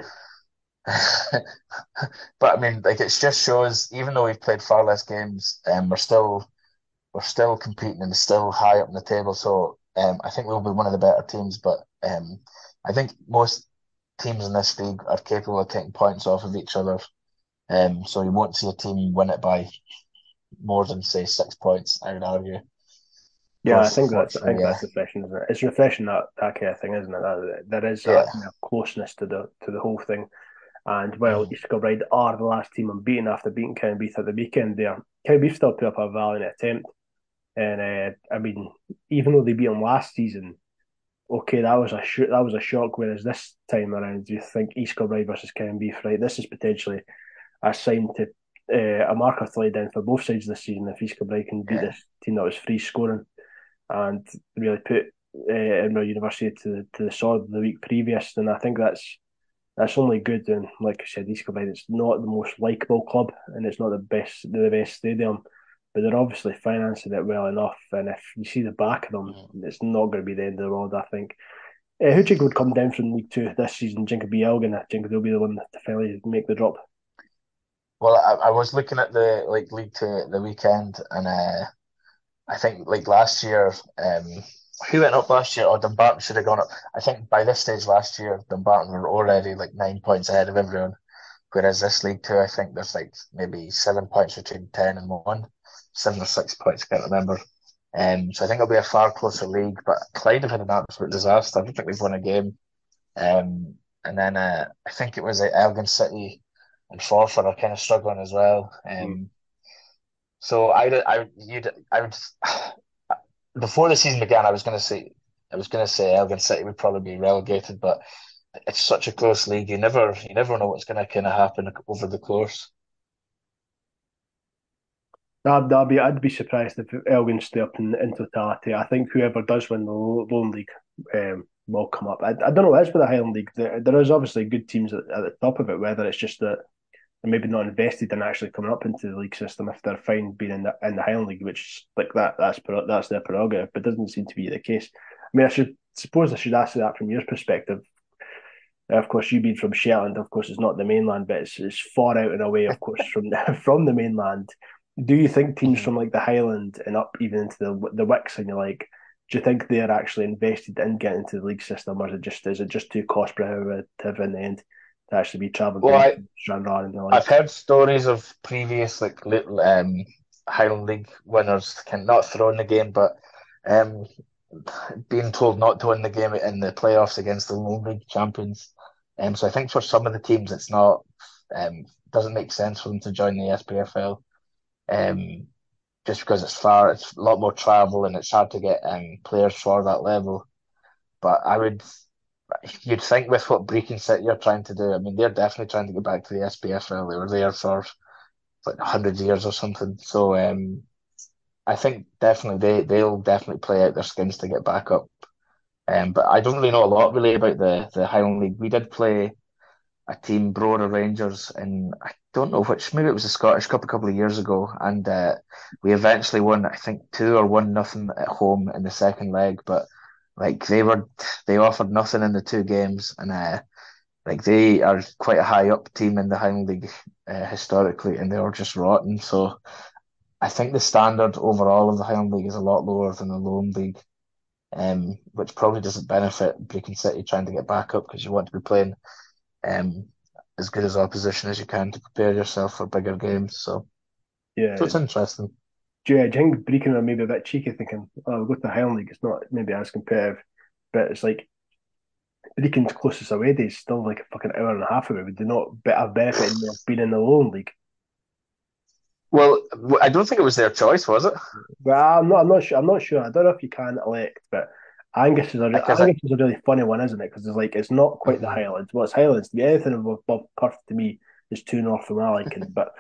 but I mean, like it just shows, even though we've played far less games, um, we're still we're still competing and still high up in the table. So um, I think we'll be one of the better teams. But um, I think most teams in this league are capable of taking points off of each other. Um, so you won't see a team win it by more than say six points, I would argue. Of Yeah, I course, think that's I unfortunately, think yeah, that's refreshing, isn't it? It's refreshing that that kind of thing, isn't it? That there is yeah, that kind of closeness to the to the whole thing. And well, mm, East Kilbride are the last team unbeaten after beating Cowdenbeath at the weekend. There, Cowdenbeath still put up a valiant attempt, and uh, I mean, even though they beat them last season, okay, that was a sh- that was a shock. Whereas this time around, do you think East Kilbride versus Cowdenbeath, right? This is potentially a sign to uh, a marker to lay down for both sides this season if East Kilbride can beat yeah. this team that was free scoring and really put uh, Edinburgh University to the, to the sword the week previous, then I think that's that's only good. And like I said, East Kilbride, it's not the most likable club, and it's not the best the best stadium, but they're obviously financing it well enough. And if you see the back of them, Mm. it's not going to be the end of the world. I think. Uh, who do you think would come down from League Two this season? Do you think it'll be Elgin? I think they'll be the one to finally make the drop. Well, I, I was looking at the like League Two at the weekend, and uh, I think like last year, um, who went up last year? Oh, Dumbarton should have gone up. I think by this stage last year, Dumbarton were already like nine points ahead of everyone. Whereas this League Two, I think there's like maybe seven points between ten and one, seven or six points, I can't remember. Um, so I think it'll be a far closer league. But Clyde have had an absolute disaster. I don't think they've won a game. Um, and then uh, I think it was like Elgin City and Forfar are kind of struggling as well. Mm. Um, so I, I, you'd, I would before the season began, I was going to say, I was going to say Elgin City would probably be relegated, but it's such a close league. You never, you never know what's going to kind of happen over the course. That'd, that'd be, I'd be surprised if Elgin stay up in, in totality. I think whoever does win the Lone League um, will come up. I, I don't know what it is with the Highland League. There, there is obviously good teams at, at the top of it, whether it's just that they're maybe not invested in actually coming up into the league system if they're fine being in the in the Highland League, which like that that's that's their prerogative, but doesn't seem to be the case. I mean, I should suppose I should ask you that from your perspective. Of course, you being from Shetland, of course, it's not the mainland, but it's, it's far out and away, of course, from the, from the mainland. Do you think teams Mhm. from like the Highland and up even into the the Wicks and you like, do you think they're actually invested in getting into the league system, or is it just is it just too cost prohibitive in the end to actually be travelling Well, down I, to Stranraer and the I've likes? heard stories of previous like little um, Highland League winners can not throwing the game, but um, being told not to win the game in the playoffs against the Lone League champions. Um, so I think for some of the teams, it's not um, doesn't make sense for them to join the S P F L. Um, just because it's far, it's a lot more travel and it's hard to get um, players for that level. But I would, you'd think with what Brecon City are trying to do, I mean, they're definitely trying to get back to the S P F L. They were there for like one hundred years or something. So um, I think definitely they, they'll definitely play out their skins to get back up. Um, but I don't really know a lot really about the, the Highland League. We did play a team, Brora Rangers, and I don't know which, maybe it was the Scottish Cup a couple of years ago, and uh, we eventually won, I think two or one nothing at home in the second leg, but like they were, they offered nothing in the two games, and uh, like they are quite a high up team in the Highland League uh, historically, and they were just rotten. So I think the standard overall of the Highland League is a lot lower than the Lone League, um, which probably doesn't benefit Brecon City trying to get back up because you want to be playing um, as good as opposition as you can to prepare yourself for bigger games. So, so Yeah, it's interesting. do you, do you think Brecon are maybe a bit cheeky, thinking, "Oh, we'll go to the Highland League. It's not maybe as competitive," but it's like Beacon's closest away day is still like a fucking hour and a half away. Would they not be- have benefited more being in the Lone League? Well, I don't think it was their choice, was it? Well, I'm not. I'm not sure. I'm not sure. I don't know if you can elect, but Angus is a. Because I, Angus is a really funny one, isn't it? Because it's like it's not quite the mhm. Highlands. Well, it's Highlands. To be anything above, above Perth to me is too north for my liking. But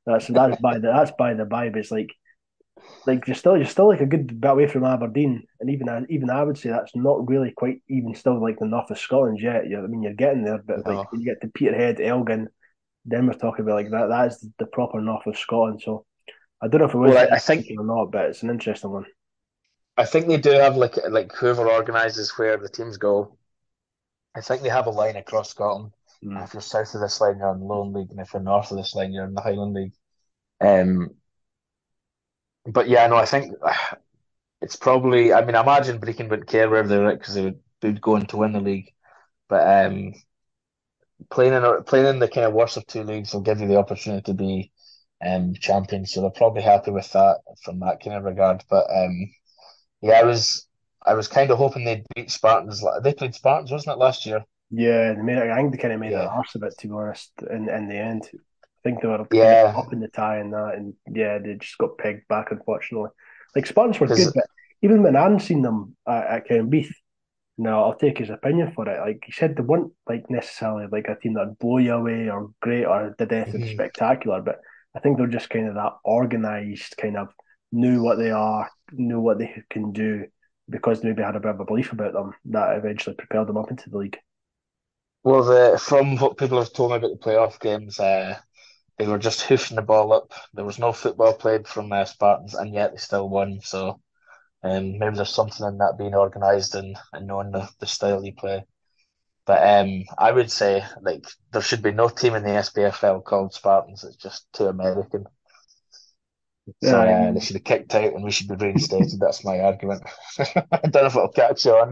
That's that's by the that's by the by. But it's like like you're still you're still like a good bit away from Aberdeen, and even I- even I would say that's not really quite even still like the north of Scotland yet. You're, I mean, you're getting there, but like No. when you get to Peterhead, Elgin, then we're talking about like that. That is the proper north of Scotland. So I don't know if it Well, was I, I the think thinking or not, but it's an interesting one. I think they do have like like whoever organises where the teams go. I think they have a line across Scotland. And Mm. if you're south of this line, you're in the Lowland League, and if you're north of this line, you're in the Highland League. Um, but yeah, no, I think it's probably. I mean, I imagine Brecon wouldn't care where they're at because they would, they would go in to win the league. But um, playing in playing in the kind of worst of two leagues will give you the opportunity to be um champions. So they're probably happy with that from that kind of regard. But um, yeah, I was I was kind of hoping they'd beat Spartans. They played Spartans, wasn't it, last year? Yeah, they made it, I think they kind of made it Yeah, arse a bit, to be honest. In in the end, I think they were kind of yeah, up in the tie in that, and yeah, they just got pegged back, unfortunately. Like Spartans were good, because but even when I hadn't seen them at, at Cowdenbeath, no, I'll take his opinion for it. Like he said, they weren't like necessarily like a team that'd blow you away or great or did anything spectacular, but I think they're just kind of that organised, kind of knew what they are, knew what they can do because they maybe had a bit of a belief about them that eventually propelled them up into the league. well, the from what people have told me about the playoff games, uh, they were just hoofing the ball up. There was no football played from uh, Spartans, and yet they still won. So um, maybe there's something in that being organised and, and knowing the, the style you play. But um, I would say like there should be no team in the S P F L called Spartans. It's just too American. Yeah, So I uh, they mean, should have kicked out, and we should be reinstated. That's my argument. I don't know if it'll catch on.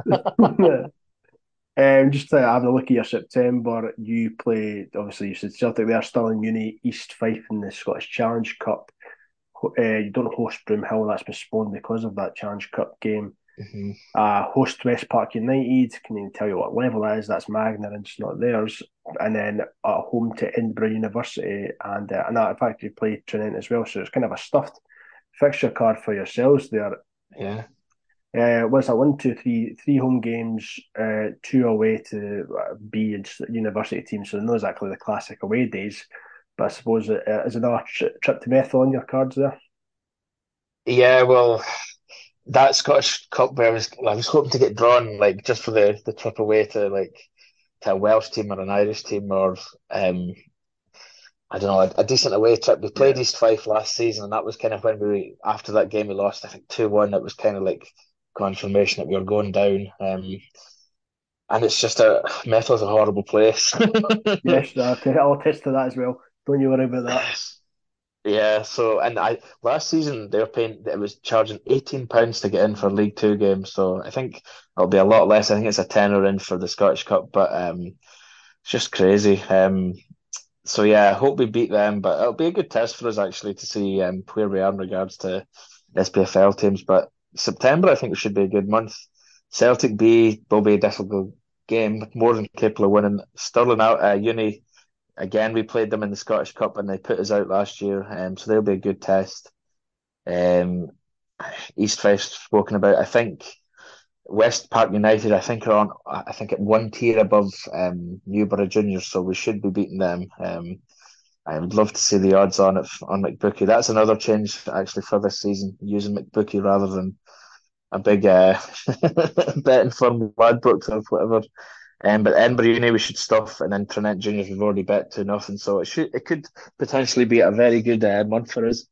um, just uh, having a look at your September, you played, obviously, you said Celtic there, Stirling Uni, East Fife in the Scottish Challenge Cup. Uh, you don't host Broomhill, that's postponed because of that Challenge Cup game. hmm Uh, host West Park United, can even tell you what level that is, that's Magna and it's not theirs. And then at home to Edinburgh University, and, uh, and that, in fact, you play Trinent as well, so it's kind of a stuffed fixture card for yourselves there. Yeah. Uh, what's that? One, two, three, three home games, uh, two away to uh, B and university teams. So not exactly the classic away days, but I suppose it uh, is another tri- trip to Methil on your cards there. Yeah, well, that Scottish Cup where I was I was hoping to get drawn like just for the the trip away to like to a Welsh team or an Irish team or um I don't know a, a decent away trip. We played Yeah, East Fife last season, and that was kind of when we after that game we lost I think two one. It was kind of like confirmation that we were going down. Um, and it's just a Metal's a horrible place. yes, I'll, t- I'll attest to that as well. Don't you worry about Yeah, so and I last season they were paying it was charging eighteen pounds to get in for League Two games, so I think it'll be a lot less. I think it's a tenner in for the Scottish Cup, but um it's just crazy. Um so yeah, I hope we beat them, but it'll be a good test for us actually to see um where we are in regards to S P F L teams. But September I think it should be a good month. Celtic B will be a difficult game, more than capable of winning. Stirling out uh, Uni. Again, we played them in the Scottish Cup and they put us out last year, um, so they'll be a good test. Um, East Fife spoken about. I think West Park United. I think are on. I think at one tier above um, Newborough Juniors, so we should be beating them. Um, I would love to see the odds on it on McBookie. That's another change actually for this season, using McBookie rather than a big uh, betting firm, Ladbrokes or whatever. Um, but Edinburgh Uni we should stuff, and then Trinent Juniors we've already bet to nothing, so it should it could potentially be a very good uh, month for us.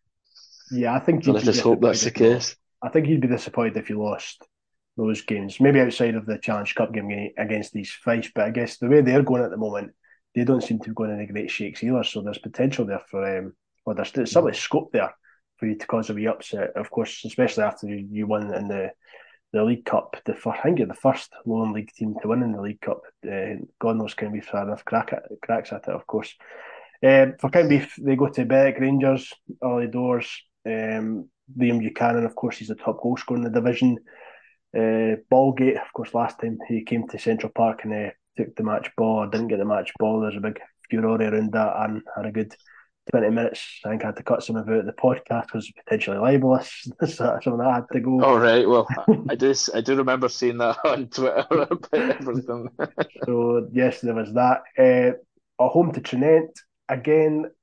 Yeah, I think So you'd let's be just hope that's disappointed the if you lost. case. I think you'd be disappointed if you lost those games. Maybe outside of the Challenge Cup game against these Fife, but I guess the way they're going at the moment, they don't seem to be going any great shakes either. So there's potential there for, um, well, there's there's certainly scope there for you to cause a wee upset. Of course, especially after you, you won in the the League Cup. The first, I think you're the first Lowland League team to win in the League Cup. Uh, God knows can be fair enough crack at, cracks at it, of course. Um, for County, they go to Berwick Rangers early doors. Um, Liam Buchanan, of course, he's the top goal scorer in the division. Uh, Ballgate, of course, last time he came to Central Park and uh, took the match ball, or didn't get the match ball. There's a big furore around that and had a good twenty minutes. I think I had to cut some of it. The podcast was potentially libelous, so that's something I had to go. All right. Well, I do I do remember seeing that on Twitter about everything. So, yes, there was that. Uh, a home to Trinent. Again,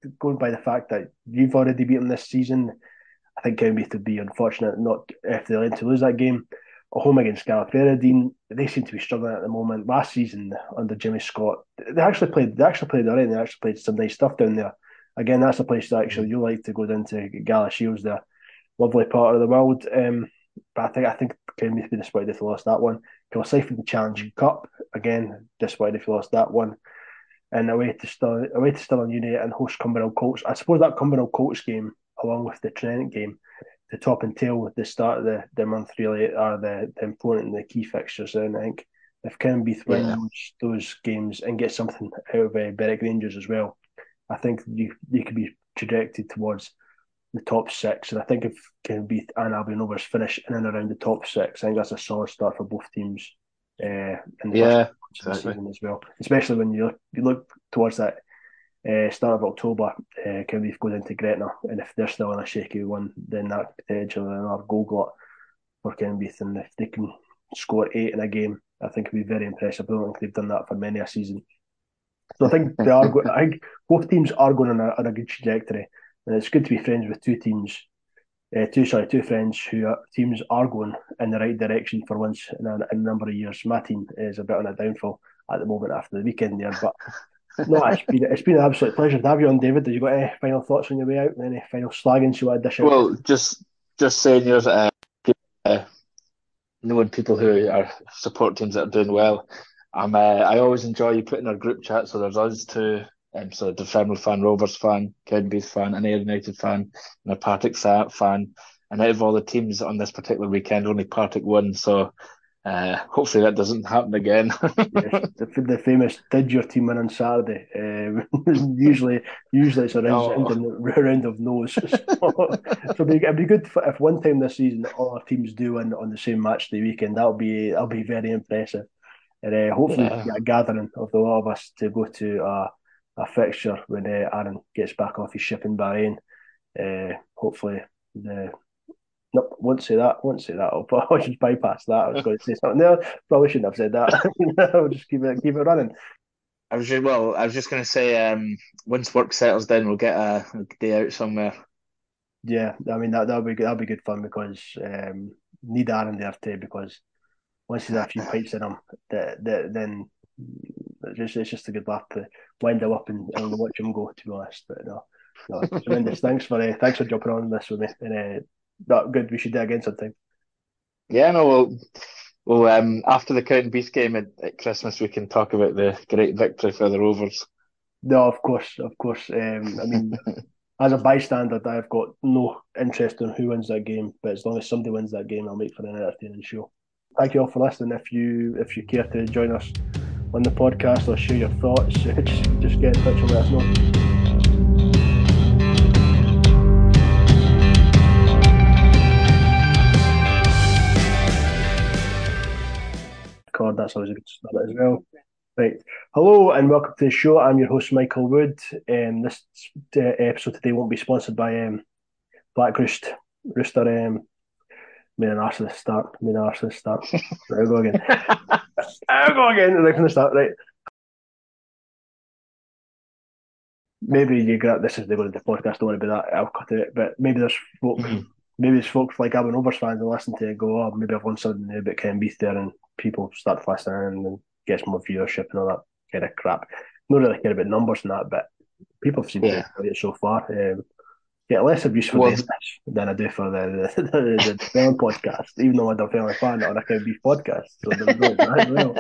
going by the fact that you've already beaten this season, I think Cowdenbeath would be unfortunate not if they went to lose that game. At home against Gallagher, they seem to be struggling at the moment. Last season under Jimmy Scott, they actually played. They actually played alright. They actually played some nice stuff down there. Again, that's a place that actually you like to go down to. Gala Shields, the lovely part of the world. Um, but I think I think Cowdenbeath would be disappointed if they lost that one. Kilsyth in the Challenge Cup again, disappointed if they lost that one. And away to still away to Stirling Uni and host Cumbernauld Colts. I suppose that Cumbernauld Colts game, along with the Trent game, the top and tail at the start of the, the month really are the, the important and the key fixtures. And I think if Cowdenbeath win Yeah. those, those games and get something out of uh, Berwick Rangers as well, I think you you could be trajected towards the top six. And I think if Cowdenbeath and Albion Rovers finish in and around the top six, I think that's a solid start for both teams uh, in the Yeah, first months of the exactly. season as well. Especially when you look, you look towards that uh, start of October, uh, Cowdenbeath go into Gretna, and if they're still in a shaky one, then that potentially another goal glut for Cowdenbeath. And if they can score eight in a game, I think it'd be very impressive. I don't think they've done that for many a season. So I think they are. Go- I think both teams are going on a, on a good trajectory, and it's good to be friends with two teams. Uh, two sorry, two friends who are, teams are going in the right direction for once in a, in a number of years. My team is a bit on a downfall at the moment after the weekend there, but no, it's been it's been an absolute pleasure to have you on, David. Have you got any final thoughts on your way out? Any final slaggings you want to dish out? Well, just just saying yours, uh, uh, knowing people who are support teams that are doing well. I'm, uh, I always enjoy you putting our group chat. So there's us two, um, so the Dunfermline fan, Rovers fan, Cowdenbeath fan, an Ayr United fan, and a Partick fan. And out of all the teams on this particular weekend, only Partick won. So uh, hopefully that doesn't happen again. Yes, the, the famous "Did your team win on Saturday?" Um, usually, usually it's a round, Oh, round of no's. So, so it'd be, it'd be good if, if one time this season all our teams do win on the same match day weekend. That'll be that'll be very impressive. And uh, hopefully we can yeah. get a gathering of the lot of us to go to a, a fixture when uh, Aaron gets back off his ship in Bahrain. Uh, hopefully the Nope, won't say that. Won't say that. I'll, I'll just bypass that. I was going to say something there. Probably shouldn't have said that. I'll just keep it keep it running. I was just, well, I was just going to say, um, once work settles down, we'll get a, a day out somewhere. Yeah, I mean that that'll be that'll be good fun because um, need Aaron there too because once he's had a few pints in him, the, the, then it's just it's just a good laugh to wind him up and, and watch him go. To be honest, but no, no, tremendous. Thanks for uh, thanks for jumping on this with me. And uh, that good. We should do it again sometime. Yeah, no, well, well, um, after the Cowdenbeath game at, at Christmas, we can talk about the great victory for the Rovers. No, of course, of course. Um, I mean, as a bystander, I've got no interest in who wins that game, but as long as somebody wins that game, I'll make for an entertaining show. Thank you all for listening. If you if you care to join us on the podcast or share your thoughts, just, just get in touch and let us know. Record, that's always a good start as well. Right. Hello and welcome to the show. I'm your host, Michael Wood. Um, this uh, episode today won't be sponsored by um, Black Roost. Rooster um, made an arse of the start. Made an arse of the start. Right, I'll go again. I'll go again. Right from the start. Right. Maybe you got this is the going to the podcast. Don't want to be that. I'll cut it. But maybe there's folk. Mhm. Maybe there's folks like Albion Rovers fans that listen to it and go, oh, maybe I've learned something new about Cowdenbeath there, and people start listening and get more viewership and all that kind of crap. Not really care about numbers and that, but people seem to Yeah. enjoy it so far. Um, get less abuse for Well, doing this than I do for the the, the, the film podcast, even though I'm a family fan on a Cowdenbeath podcast. So there's that as well.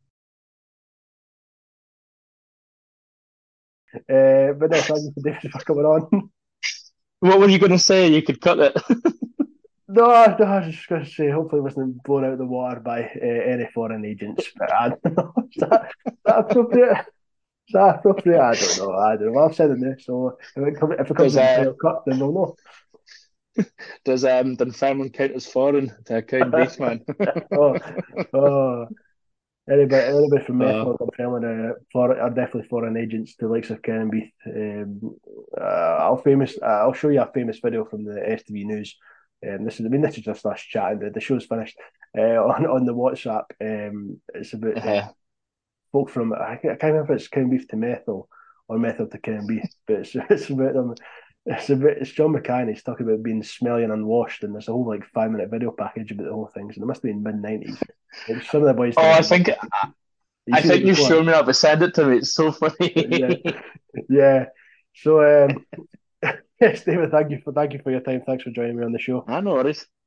Uh, but no, thank you for David for coming on. what were you going to say? You could cut it. No, no, I was just going to say, hopefully, it wasn't blown out of the water by uh, any foreign agents. But I don't know. Is that, is that appropriate? Is that appropriate? I don't know. I don't know. Well, I've said it now, so if it, come, if it comes Does to the uh, final cut, then we'll know. does um Dunfermline count as foreign to a Cowdenbeath man? oh, oh. Anybody, anybody from uh, Methil or Fairland uh, for, are definitely foreign agents to the likes of Cowdenbeath. Um, uh, I'll famous. Uh, I'll show you a famous video from the S T V News. Um, this is, I mean, this is just us chatting. The, the show's finished uh, on on the WhatsApp. Um, it's about uh, uh, folk from I can't, I can't remember if it's Cowdenbeath to Methil or Method to Ken B. But it's it's about them. It's a bit. It's John McCann. He's talking about being smelly and unwashed, and there's a whole like five minute video package about the whole thing. So it must have been mid nineties. Some of the boys Oh, did I it. think You I seen it think you before? showed me that, but send it to me. It's so Yeah, funny. yeah. So, um, yes, David, thank you for thank you for your time. Thanks for joining me on the show. I know, worries.